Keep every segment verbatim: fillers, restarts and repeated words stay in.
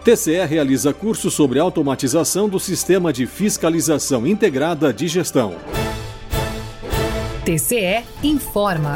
T C E realiza curso sobre automatização do Sistema de Fiscalização Integrada de Gestão. T C E informa.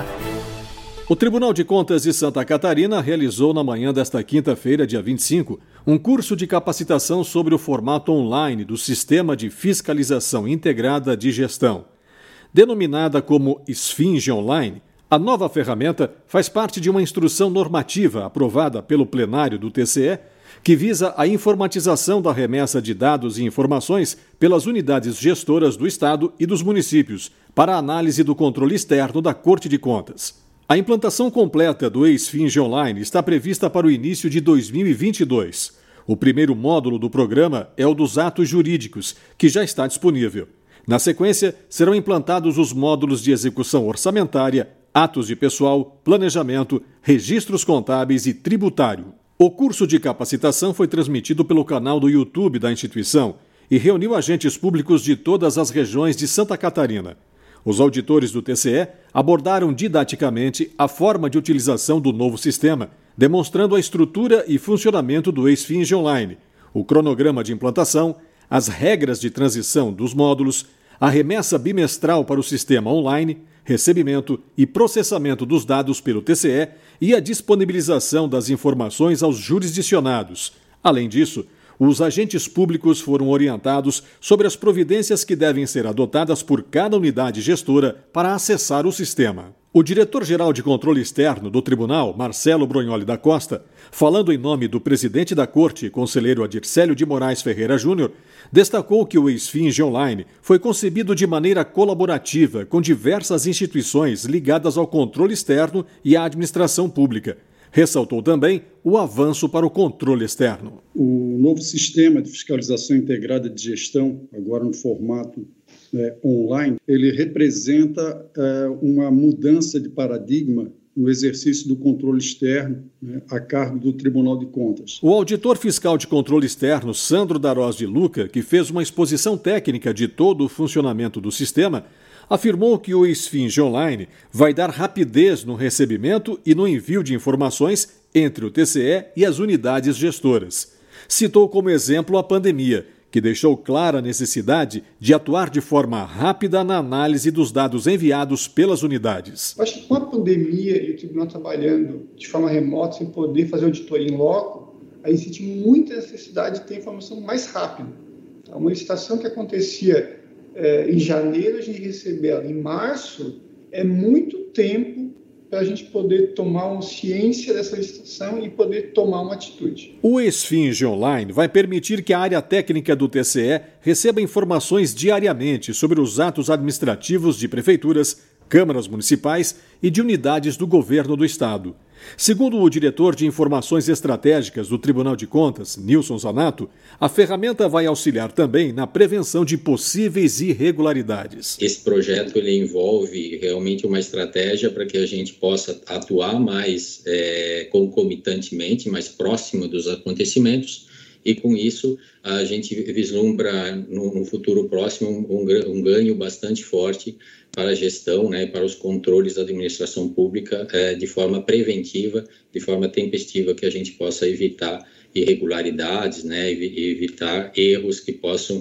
O Tribunal de Contas de Santa Catarina realizou na manhã desta quinta-feira, dia vinte e cinco, um curso de capacitação sobre o formato online do Sistema de Fiscalização Integrada de Gestão. Denominada como Esfinge Online, a nova ferramenta faz parte de uma instrução normativa aprovada pelo plenário do T C E, que visa a informatização da remessa de dados e informações pelas unidades gestoras do Estado e dos municípios para a análise do controle externo da Corte de Contas. A implantação completa do Esfinge Online está prevista para o início de dois mil e vinte e dois. O primeiro módulo do programa é o dos atos jurídicos, que já está disponível. Na sequência, serão implantados os módulos de execução orçamentária, atos de pessoal, planejamento, registros contábeis e tributário. O curso de capacitação foi transmitido pelo canal do YouTube da instituição e reuniu agentes públicos de todas as regiões de Santa Catarina. Os auditores do T C E abordaram didaticamente a forma de utilização do novo sistema, demonstrando a estrutura e funcionamento do Esfinge Online, o cronograma de implantação, as regras de transição dos módulos, a remessa bimestral para o sistema online, recebimento e processamento dos dados pelo T C E e a disponibilização das informações aos jurisdicionados. Além disso, os agentes públicos foram orientados sobre as providências que devem ser adotadas por cada unidade gestora para acessar o sistema. O diretor-geral de controle externo do Tribunal, Marcelo Brunholi da Costa, falando em nome do presidente da Corte, conselheiro Adircélio de Moraes Ferreira Júnior, destacou que o Esfinge Online foi concebido de maneira colaborativa com diversas instituições ligadas ao controle externo e à administração pública. Ressaltou também o avanço para o controle externo. O novo sistema de fiscalização integrada de gestão, agora no formato é, online, ele representa é, uma mudança de paradigma no exercício do controle externo, né, a cargo do Tribunal de Contas. O auditor fiscal de controle externo, Sandro Darós de Luca, que fez uma exposição técnica de todo o funcionamento do sistema, afirmou que o Esfinge Online vai dar rapidez no recebimento e no envio de informações entre o T C E e as unidades gestoras. Citou como exemplo a pandemia, que deixou clara a necessidade de atuar de forma rápida na análise dos dados enviados pelas unidades. Acho que com a pandemia e o tribunal trabalhando de forma remota, sem poder fazer auditoria em loco, aí senti muita necessidade de ter informação mais rápida. Uma licitação que acontecia é, em janeiro, a gente receber ela em março, é muito tempo para a gente poder tomar uma ciência dessa licitação e poder tomar uma atitude. O Esfinge Online vai permitir que a área técnica do T C E receba informações diariamente sobre os atos administrativos de prefeituras, câmaras municipais e de unidades do governo do Estado. Segundo o diretor de Informações Estratégicas do Tribunal de Contas, Nilson Zanato, a ferramenta vai auxiliar também na prevenção de possíveis irregularidades. Esse projeto ele envolve realmente uma estratégia para que a gente possa atuar mais é, concomitantemente, mais próximo dos acontecimentos, e com isso a gente vislumbra no, no futuro próximo um, um ganho bastante forte para a gestão, né, para os controles da administração pública é, de forma preventiva, de forma tempestiva, que a gente possa evitar irregularidades, né, e evitar erros que possam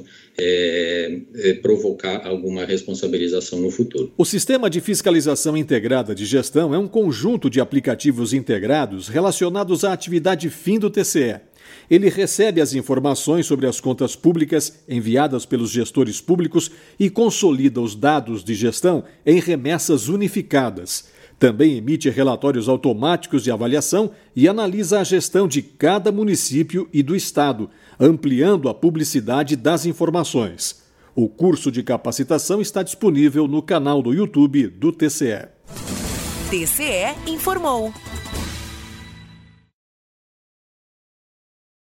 é, é, provocar alguma responsabilização no futuro. O Sistema de Fiscalização Integrada de Gestão é um conjunto de aplicativos integrados relacionados à atividade fim do T C E. Ele recebe as informações sobre as contas públicas enviadas pelos gestores públicos e consolida os dados de gestão em remessas unificadas. Também emite relatórios automáticos de avaliação e analisa a gestão de cada município e do Estado, ampliando a publicidade das informações. O curso de capacitação está disponível no canal do YouTube do T C E. T C E informou.